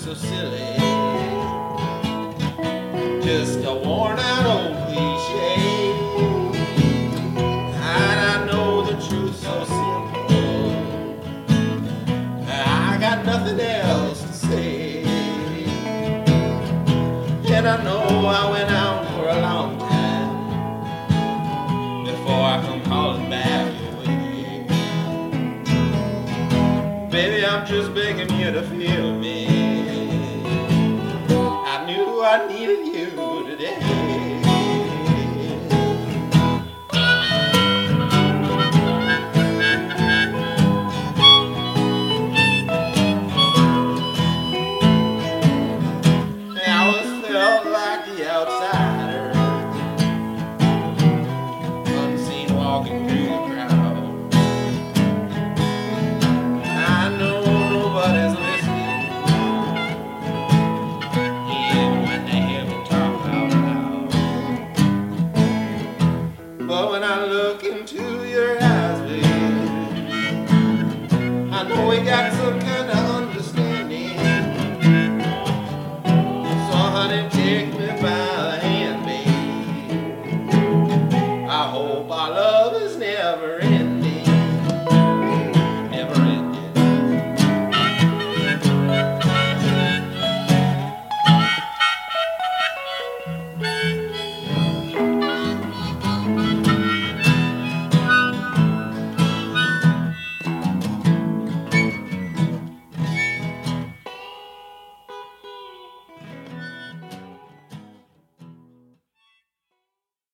so silly. Just a worn out old cliche. And I know the truth so simple. I got nothing else to say. And I know I went out for a long time before I come calling back your way. Baby, I'm just begging you to feel me. I knew I needed you today.